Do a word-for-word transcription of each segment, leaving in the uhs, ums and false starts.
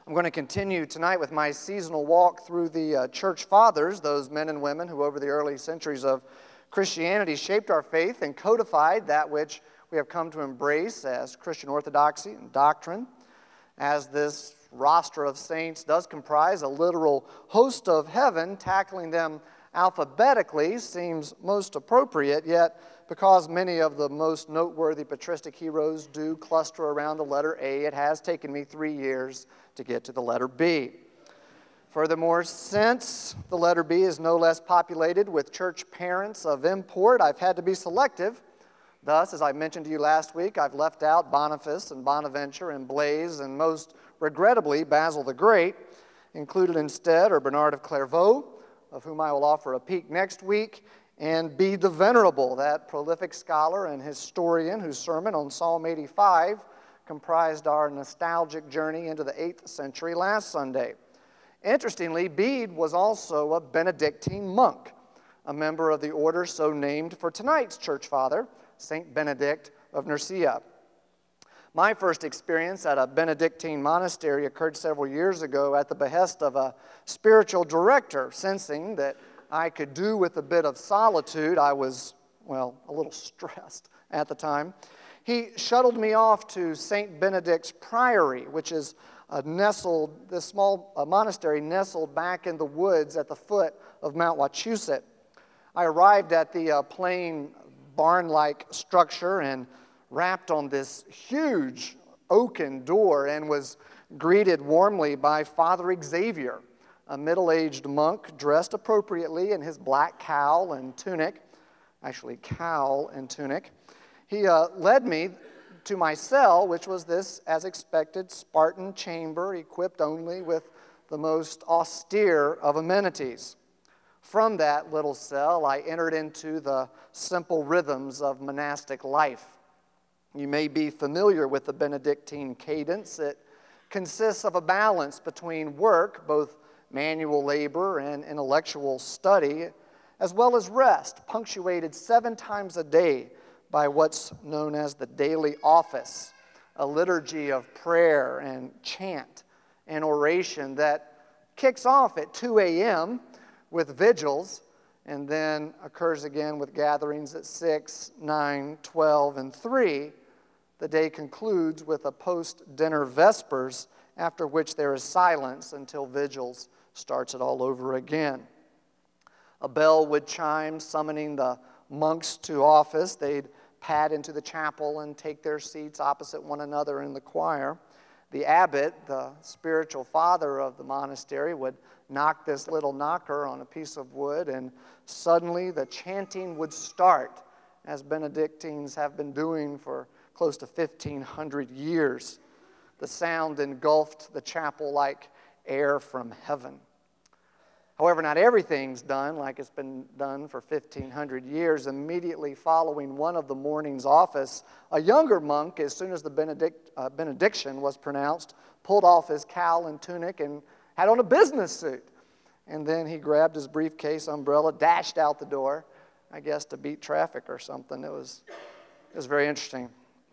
I'm going to continue tonight with my seasonal walk through the uh, church fathers, those men and women who over the early centuries of Christianity shaped our faith and codified that which we have come to embrace as Christian orthodoxy and doctrine. As this roster of saints does comprise a literal host of heaven, tackling them alphabetically seems most appropriate, yet because many of the most noteworthy patristic heroes do cluster around the letter A, it has taken me three years to get to the letter B. Furthermore, since the letter B is no less populated with church parents of import, I've had to be selective. Thus, as I mentioned to you last week, I've left out Boniface and Bonaventure and Blaise, and most regrettably, Basil the Great. Included instead are Bernard of Clairvaux, of whom I will offer a peek next week, and Bede the Venerable, that prolific scholar and historian whose sermon on Psalm eighty-five comprised our nostalgic journey into the eighth century last Sunday. Interestingly, Bede was also a Benedictine monk, a member of the order so named for tonight's church father, Saint Benedict of Nursia. My first experience at a Benedictine monastery occurred several years ago at the behest of a spiritual director. Sensing that I could do with a bit of solitude, I was, well, a little stressed at the time. He shuttled me off to Saint Benedict's Priory, which is a nestled, this small uh, monastery nestled back in the woods at the foot of Mount Wachusett. I arrived at the uh, plain barn-like structure and rapped on this huge oaken door and was greeted warmly by Father Xavier, a middle-aged monk dressed appropriately in his black cowl and tunic, actually cowl and tunic. He uh, led me to my cell, which was this, as expected, Spartan chamber equipped only with the most austere of amenities. From that little cell, I entered into the simple rhythms of monastic life. You may be familiar with the Benedictine cadence. It consists of a balance between work, both manual labor and intellectual study, as well as rest, punctuated seven times a day by what's known as the daily office, a liturgy of prayer and chant and oration that kicks off at two a.m. with vigils and then occurs again with gatherings at six, nine, twelve, and three. The day concludes with a post-dinner vespers, after which there is silence until vigils starts it all over again. A bell would chime, summoning the monks to office. They'd pad into the chapel and take their seats opposite one another in the choir. The abbot, the spiritual father of the monastery, would knock this little knocker on a piece of wood, and suddenly the chanting would start, as Benedictines have been doing for close to fifteen hundred years. The sound engulfed the chapel like air from heaven. However, not everything's done like it's been done for fifteen hundred years. Immediately following one of the morning's office, a younger monk, as soon as the benedict, uh, benediction was pronounced, pulled off his cowl and tunic and had on a business suit. And then he grabbed his briefcase, umbrella, dashed out the door, I guess to beat traffic or something. It was, it was very interesting.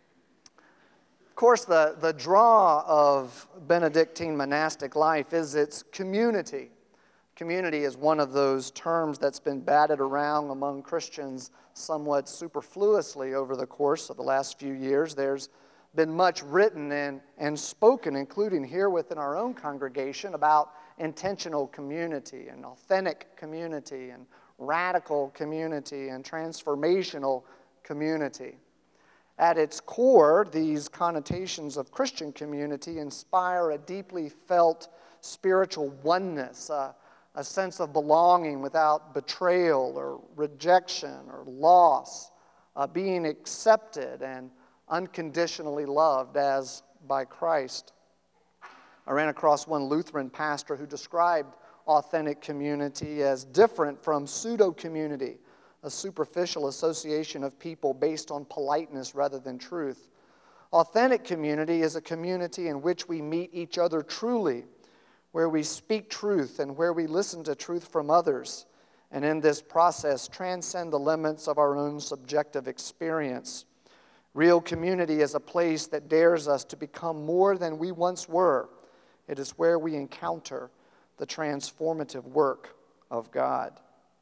Of course, the, the draw of Benedictine monastic life is its community. Community is one of those terms that's been batted around among Christians somewhat superfluously over the course of the last few years. There's been much written and, and spoken, including here within our own congregation, about intentional community and authentic community and radical community and transformational community. At its core, these connotations of Christian community inspire a deeply felt spiritual oneness, uh, a sense of belonging without betrayal or rejection or loss, uh, being accepted and unconditionally loved as by Christ. I ran across one Lutheran pastor who described authentic community as different from pseudo-community, a superficial association of people based on politeness rather than truth. Authentic community is a community in which we meet each other truly, where we speak truth and where we listen to truth from others, and in this process transcend the limits of our own subjective experience. Real community is a place that dares us to become more than we once were, It is where we encounter the transformative work of God.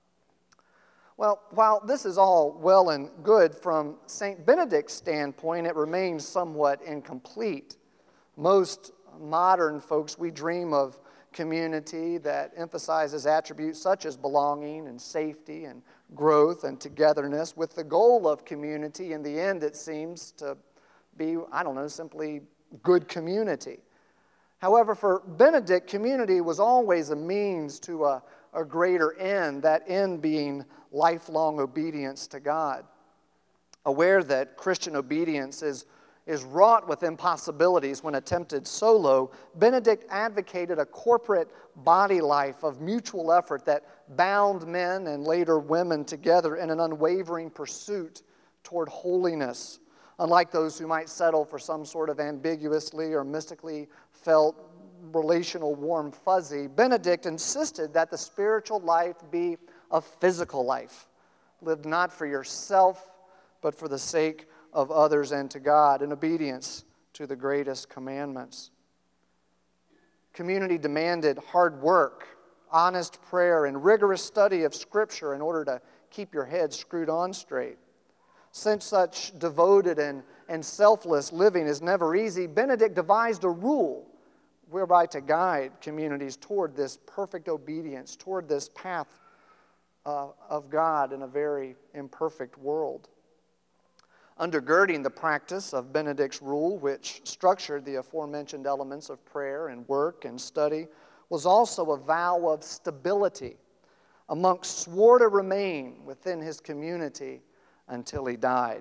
Well, while this is all well and good, from Saint Benedict's standpoint, it remains somewhat incomplete. Most modern folks, we dream of community that emphasizes attributes such as belonging and safety and growth and togetherness, with the goal of community, in the end, it seems to be, I don't know, simply good community. However, for Benedict, community was always a means to a, a greater end, that end being lifelong obedience to God. Aware that Christian obedience is, is wrought with impossibilities when attempted solo, Benedict advocated a corporate body life of mutual effort that bound men and later women together in an unwavering pursuit toward holiness. Unlike those who might settle for some sort of ambiguously or mystically felt relational warm fuzzy, Benedict insisted that the spiritual life be a physical life, lived not for yourself, but for the sake of others and to God, in obedience to the greatest commandments. Community demanded hard work, honest prayer, and rigorous study of Scripture in order to keep your head screwed on straight. Since such devoted and, and selfless living is never easy, Benedict devised a rule whereby to guide communities toward this perfect obedience, toward this path uh, of God in a very imperfect world. Undergirding the practice of Benedict's rule, which structured the aforementioned elements of prayer and work and study, was also a vow of stability. A monk swore to remain within his community until he died.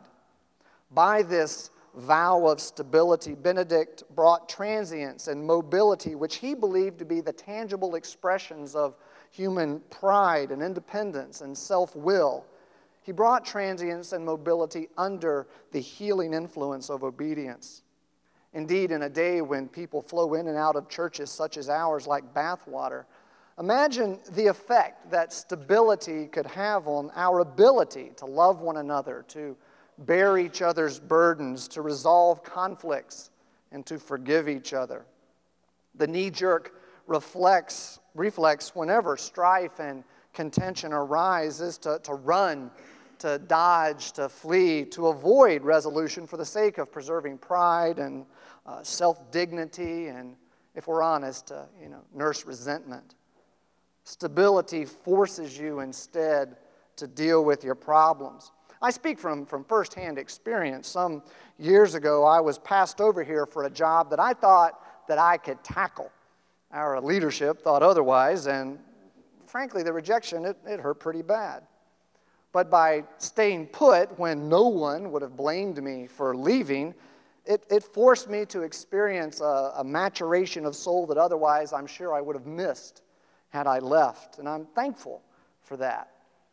By this vow of stability, Benedict brought transience and mobility, which he believed to be the tangible expressions of human pride and independence and self-will. He brought transience and mobility under the healing influence of obedience. Indeed, in a day when people flow in and out of churches such as ours like bathwater, imagine the effect that stability could have on our ability to love one another, to bear each other's burdens, to resolve conflicts, and to forgive each other. The knee-jerk reflex, reflex whenever strife and contention arise is to, to run, to dodge, to flee, to avoid resolution for the sake of preserving pride and uh, self-dignity, and, if we're honest, uh, you know, nurse resentment. Stability forces you instead to deal with your problems. I speak from, from firsthand experience. Some years ago, I was passed over here for a job that I thought that I could tackle. Our leadership thought otherwise, and frankly, the rejection, it, it hurt pretty bad. But by staying put when no one would have blamed me for leaving, it, it forced me to experience a, a maturation of soul that otherwise I'm sure I would have missed had I left. And I'm thankful for that.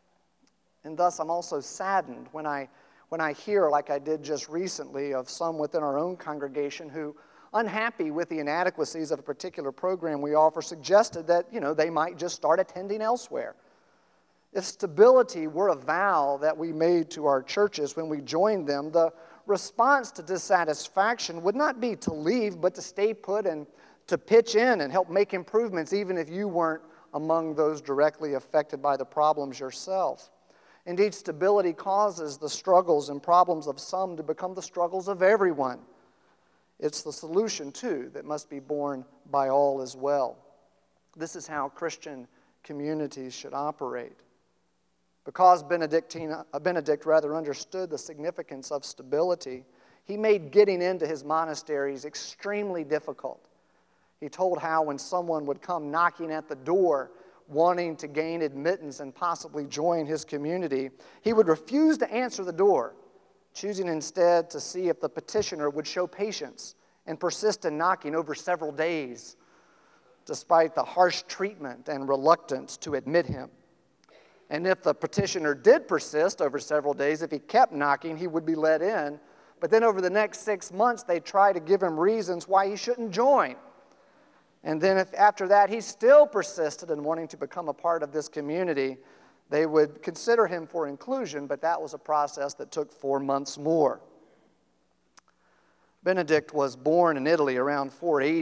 And thus I'm also saddened when I, when I hear, like I did just recently, of some within our own congregation who, unhappy with the inadequacies of a particular program we offer, suggested that, you know, they might just start attending elsewhere. If stability were a vow that we made to our churches when we joined them, the response to dissatisfaction would not be to leave, but to stay put and to pitch in and help make improvements, even if you weren't among those directly affected by the problems yourself. Indeed, stability causes the struggles and problems of some to become the struggles of everyone. It's the solution, too, that must be borne by all as well. This is how Christian communities should operate. Because Benedictine, uh, Benedict rather understood the significance of stability, he made getting into his monasteries extremely difficult. He told how when someone would come knocking at the door, wanting to gain admittance and possibly join his community, he would refuse to answer the door, choosing instead to see if the petitioner would show patience and persist in knocking over several days, despite the harsh treatment and reluctance to admit him. And if the petitioner did persist over several days, if he kept knocking, he would be let in. But then over the next six months, they'd try to give him reasons why he shouldn't join. And then if after that he still persisted in wanting to become a part of this community, they would consider him for inclusion, but that was a process that took four months more. Benedict was born in Italy around four eighty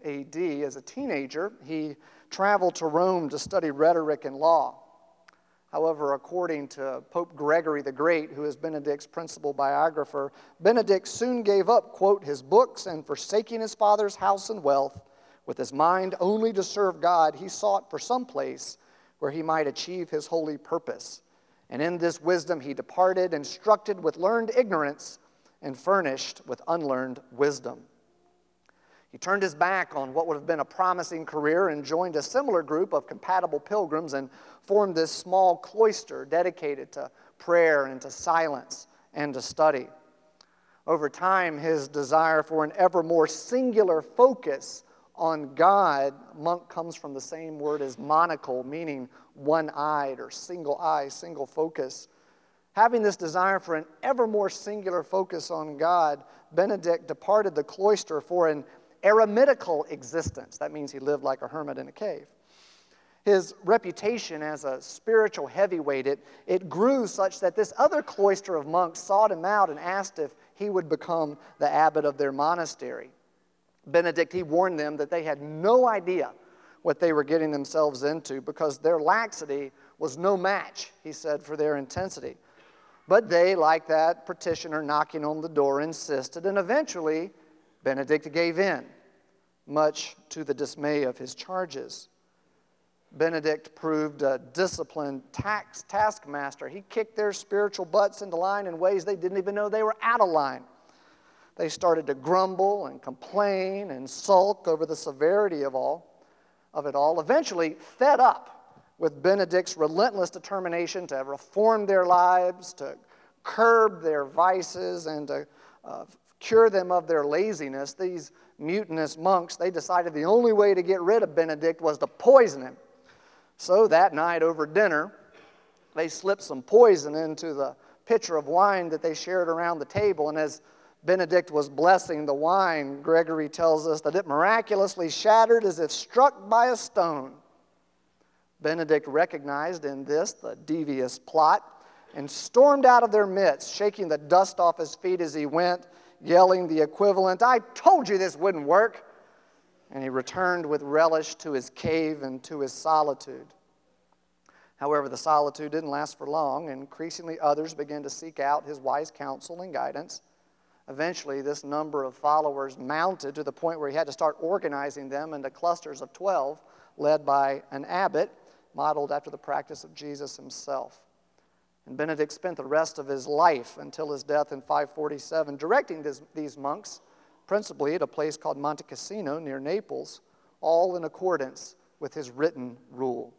A D, as a teenager, he traveled to Rome to study rhetoric and law. However, according to Pope Gregory the Great, who is Benedict's principal biographer, Benedict soon gave up, quote, his books, and forsaking his father's house and wealth, with his mind only to serve God, he sought for some place where he might achieve his holy purpose. And in this wisdom he departed, instructed with learned ignorance, and furnished with unlearned wisdom. He turned his back on what would have been a promising career and joined a similar group of compatible pilgrims and formed this small cloister dedicated to prayer and to silence and to study. Over time, his desire for an ever more singular focus on God, monk comes from the same word as monocle, meaning one-eyed or single eye, single focus. Having this desire for an ever more singular focus on God, Benedict departed the cloister for an eremitical existence. That means he lived like a hermit in a cave. His reputation as a spiritual heavyweight, it, it grew such that this other cloister of monks sought him out and asked if he would become the abbot of their monastery. Benedict, he warned them that they had no idea what they were getting themselves into because their laxity was no match, he said, for their intensity. But they, like that petitioner knocking on the door, insisted, and eventually Benedict gave in, much to the dismay of his charges. Benedict proved a disciplined tax taskmaster. He kicked their spiritual butts into line in ways they didn't even know they were out of line. They started to grumble and complain and sulk over the severity of all of it all, eventually fed up with Benedict's relentless determination to reform their lives, to curb their vices, and to uh, cure them of their laziness. These mutinous monks, they decided the only way to get rid of Benedict was to poison him. So that night over dinner, they slipped some poison into the pitcher of wine that they shared around the table, and as Benedict was blessing the wine, Gregory tells us that it miraculously shattered as if struck by a stone. Benedict recognized in this the devious plot and stormed out of their midst, shaking the dust off his feet as he went, yelling the equivalent, "I told you this wouldn't work!" And he returned with relish to his cave and to his solitude. However, the solitude didn't last for long, and increasingly others began to seek out his wise counsel and guidance. Eventually, this number of followers mounted to the point where he had to start organizing them into clusters of twelve, led by an abbot, modeled after the practice of Jesus himself. And Benedict spent the rest of his life until his death in five forty-seven directing this, these monks, principally at a place called Monte Cassino near Naples, all in accordance with his written rule.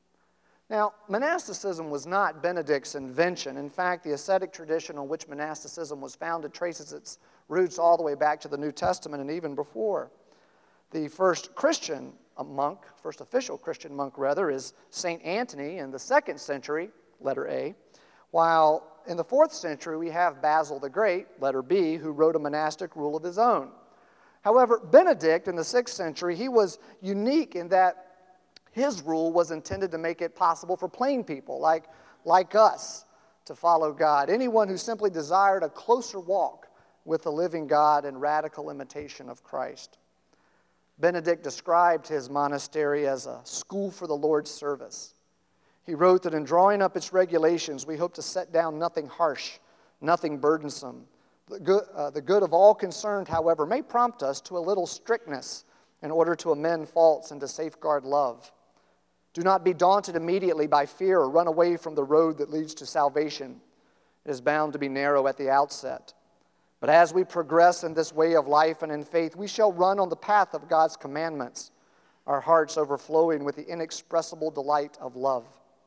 Now, monasticism was not Benedict's invention. In fact, the ascetic tradition on which monasticism was founded traces its roots all the way back to the New Testament and even before. The first Christian monk, first official Christian monk rather, is Saint Anthony in the second century, letter A, while in the fourth century we have Basil the Great, letter B, who wrote a monastic rule of his own. However, Benedict in the sixth century, he was unique in that his rule was intended to make it possible for plain people like, like us to follow God. Anyone who simply desired a closer walk with the living God and radical imitation of Christ. Benedict described his monastery as a school for the Lord's service. He wrote that in drawing up its regulations, we hope to set down nothing harsh, nothing burdensome. The good, uh, the good of all concerned, however, may prompt us to a little strictness in order to amend faults and to safeguard love. Do not be daunted immediately by fear or run away from the road that leads to salvation. It is bound to be narrow at the outset. But as we progress in this way of life and in faith, we shall run on the path of God's commandments, our hearts overflowing with the inexpressible delight of love.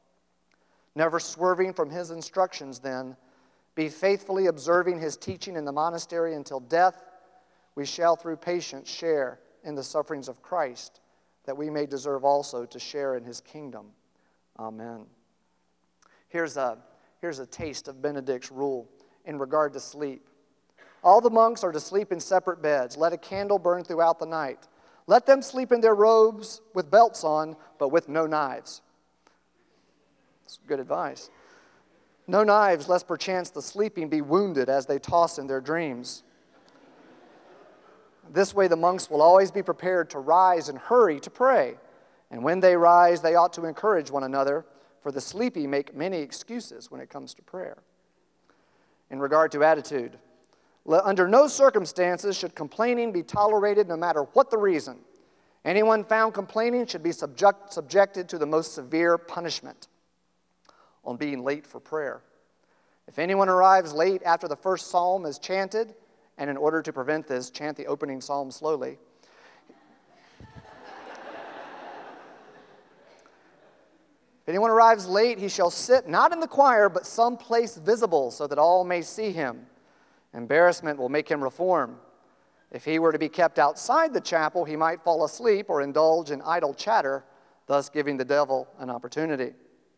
Never swerving from his instructions, then, be faithfully observing his teaching in the monastery until death, we shall through patience share in the sufferings of Christ, that we may deserve also to share in his kingdom. Amen. Here's a, here's a taste of Benedict's rule in regard to sleep. All the monks are to sleep in separate beds. Let a candle burn throughout the night. Let them sleep in their robes with belts on, but with no knives. That's good advice. No knives, lest perchance the sleeping be wounded as they toss in their dreams. This way the monks will always be prepared to rise and hurry to pray. And when they rise, they ought to encourage one another, for the sleepy make many excuses when it comes to prayer. In regard to attitude, under no circumstances should complaining be tolerated, no matter what the reason. Anyone found complaining should be subject, subjected to the most severe punishment on being late for prayer. If anyone arrives late after the first psalm is chanted, and in order to prevent this, chant the opening psalm slowly. If anyone arrives late, he shall sit not in the choir, but someplace visible, so that all may see him. Embarrassment will make him reform. If he were to be kept outside the chapel, he might fall asleep or indulge in idle chatter, thus giving the devil an opportunity.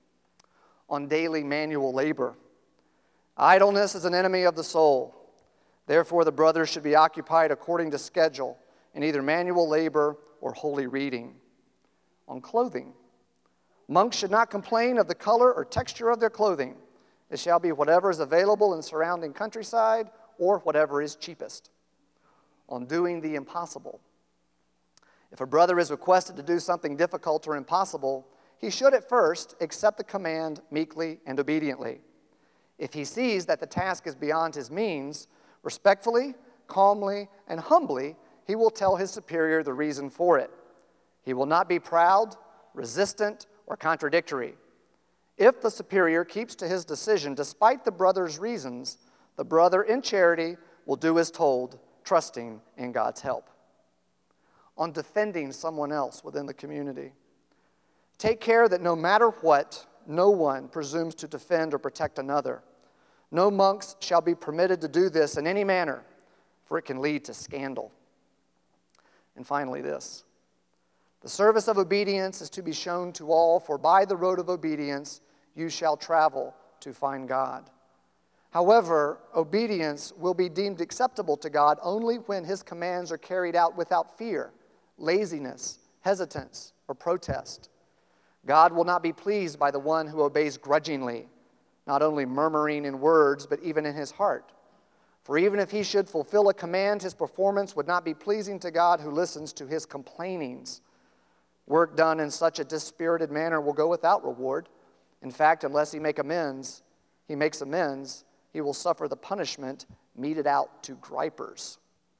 On daily manual labor, idleness is an enemy of the soul. Therefore, the brothers should be occupied according to schedule in either manual labor or holy reading. On clothing, monks should not complain of the color or texture of their clothing. It shall be whatever is available in surrounding countryside or whatever is cheapest. On doing the impossible, if a brother is requested to do something difficult or impossible, he should at first accept the command meekly and obediently. If he sees that the task is beyond his means, respectfully, calmly, and humbly, he will tell his superior the reason for it. He will not be proud, resistant, or contradictory. If the superior keeps to his decision despite the brother's reasons, the brother in charity will do as told, trusting in God's help. On defending someone else within the community, take care that no matter what, no one presumes to defend or protect another. No monks shall be permitted to do this in any manner, for it can lead to scandal. And finally this, the service of obedience is to be shown to all, for by the road of obedience you shall travel to find God. However, obedience will be deemed acceptable to God only when his commands are carried out without fear, laziness, hesitance, or protest. God will not be pleased by the one who obeys grudgingly, not only murmuring in words, but even in his heart. For even if he should fulfill a command, his performance would not be pleasing to God who listens to his complainings. Work done in such a dispirited manner will go without reward. In fact, unless he make amends, he makes amends, he will suffer the punishment meted out to gripers.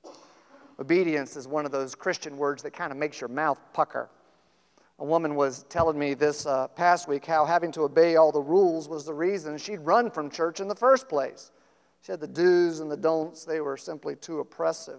Obedience is one of those Christian words that kind of makes your mouth pucker. A woman was telling me this uh, past week how having to obey all the rules was the reason she'd run from church in the first place. She had the do's and the don'ts. They were simply too oppressive.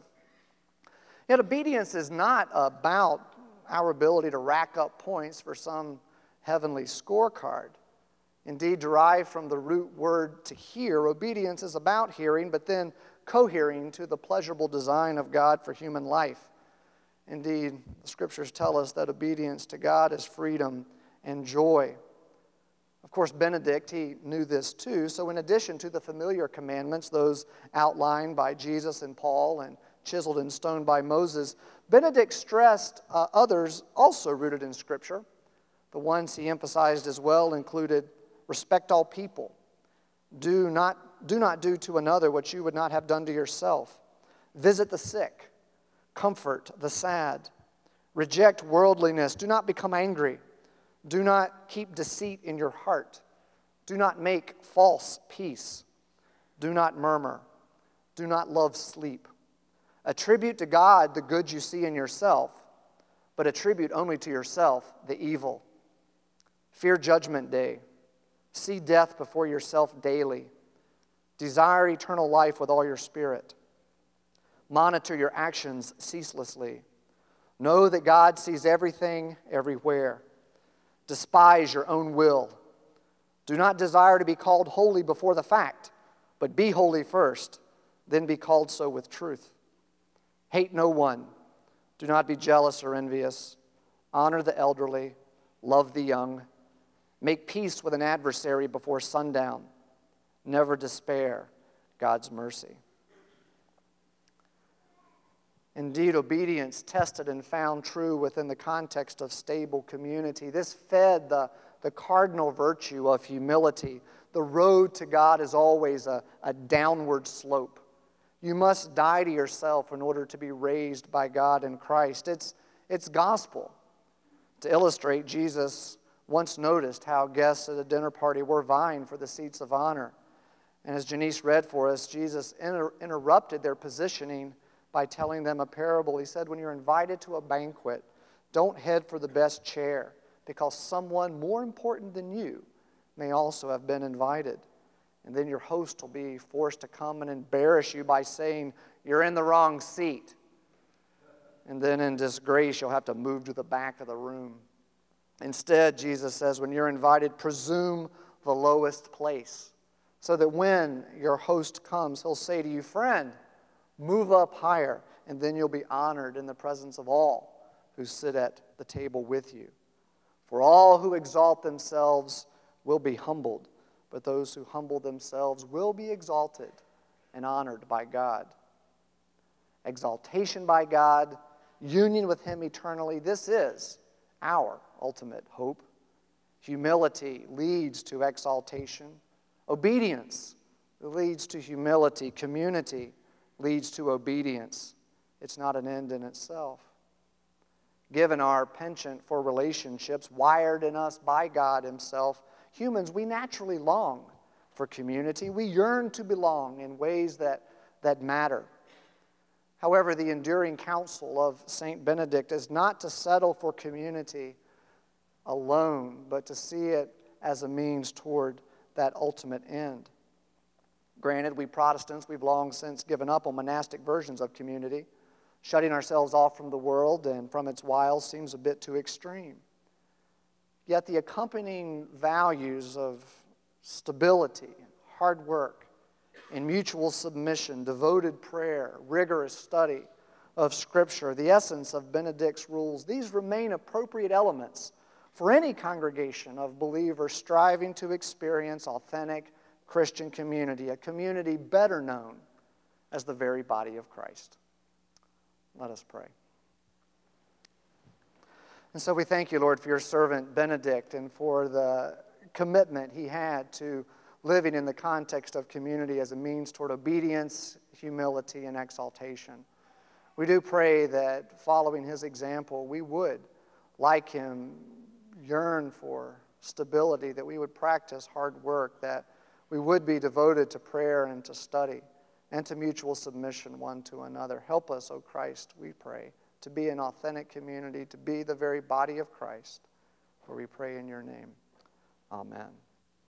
Yet obedience is not about our ability to rack up points for some heavenly scorecard. Indeed, derived from the root word to hear, obedience is about hearing, but then cohering to the pleasurable design of God for human life. Indeed, the scriptures tell us that obedience to God is freedom and joy. Of course, Benedict, he knew this too. So in addition to the familiar commandments, those outlined by Jesus and Paul and chiseled in stone by Moses, Benedict stressed uh, others also rooted in Scripture. The ones he emphasized as well included respect all people. Do not, do not do to another what you would not have done to yourself. Visit the sick. Comfort the sad. Reject worldliness. Do not become angry. Do not keep deceit in your heart. Do not make false peace. Do not murmur. Do not love sleep. Attribute to God the good you see in yourself, but attribute only to yourself the evil. Fear judgment day. See death before yourself daily. Desire eternal life with all your spirit. Monitor your actions ceaselessly. Know that God sees everything, everywhere. Despise your own will. Do not desire to be called holy before the fact, but be holy first, then be called so with truth. Hate no one. Do not be jealous or envious. Honor the elderly. Love the young. Make peace with an adversary before sundown. Never despair God's mercy. Indeed, obedience tested and found true within the context of stable community. This fed the, the cardinal virtue of humility. The road to God is always a, a downward slope. You must die to yourself in order to be raised by God in Christ. It's, it's gospel. To illustrate, Jesus once noticed how guests at a dinner party were vying for the seats of honor. And as Janice read for us, Jesus inter- interrupted their positioning by telling them a parable. He said, when you're invited to a banquet, don't head for the best chair, because someone more important than you may also have been invited. And then your host will be forced to come and embarrass you by saying, you're in the wrong seat. And then in disgrace, you'll have to move to the back of the room. Instead, Jesus says, when you're invited, presume the lowest place, so that when your host comes, he'll say to you, friend, move up higher, and then you'll be honored in the presence of all who sit at the table with you. For all who exalt themselves will be humbled, but those who humble themselves will be exalted and honored by God. Exaltation by God, union with Him eternally, this is our ultimate hope. Humility leads to exaltation. Obedience leads to humility. Community leads to obedience. It's not an end in itself. Given our penchant for relationships, wired in us by God Himself, humans, we naturally long for community. We yearn to belong in ways that, that matter. However, the enduring counsel of Saint Benedict is not to settle for community alone, but to see it as a means toward that ultimate end. Granted, we Protestants, we've long since given up on monastic versions of community. Shutting ourselves off from the world and from its wiles seems a bit too extreme. Yet the accompanying values of stability, hard work, and mutual submission, devoted prayer, rigorous study of Scripture, the essence of Benedict's rules, these remain appropriate elements for any congregation of believers striving to experience authentic Christian community, a community better known as the very body of Christ. Let us pray. And so we thank you, Lord, for your servant Benedict and for the commitment he had to living in the context of community as a means toward obedience, humility, and exaltation. We do pray that following his example, we would, like him, yearn for stability, that we would practice hard work, that we would be devoted to prayer and to study and to mutual submission one to another. Help us, O Christ, we pray, to be an authentic community, to be the very body of Christ, for we pray in your name. Amen.